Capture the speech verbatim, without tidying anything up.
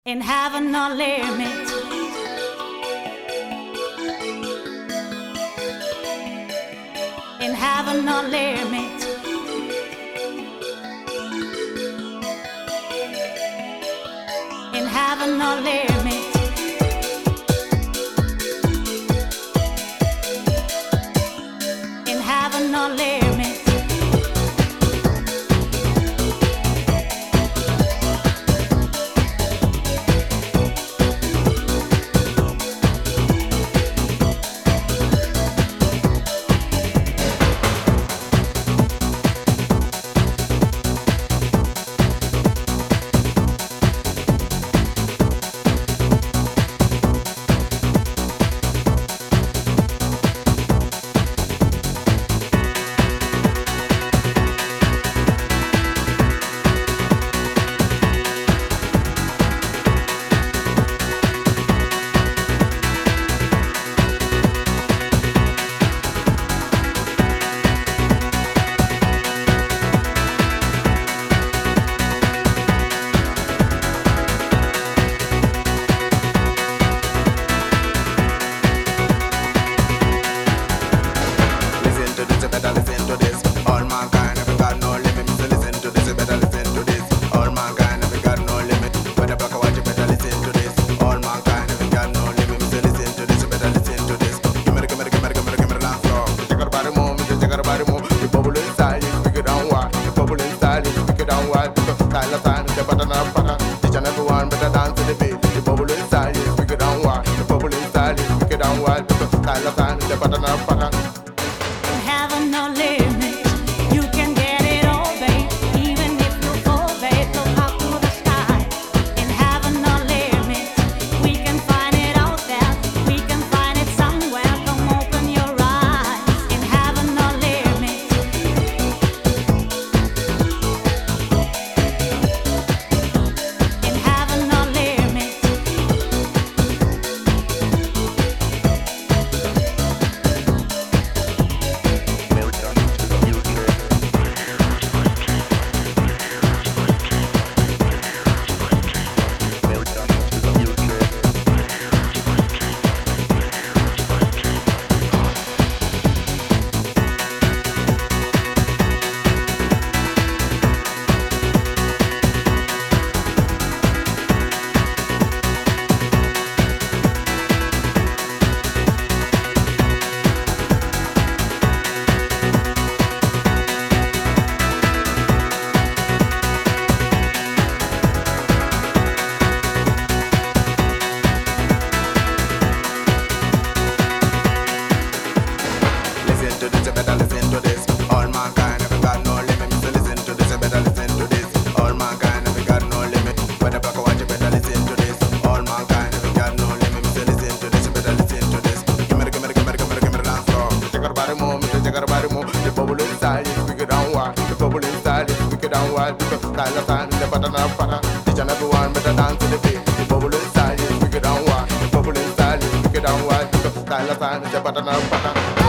In heaven no limit. In heaven no limit. In heaven no limit. In heaven no limit. In heaven no limit. You can get it all, babe. Even if you fall, babe, look up to the sky. In heaven no limit. We can find it out there. We can find it somewhere. Come open your eyes. In heaven no limit. In heaven no limit. Style of time, the button of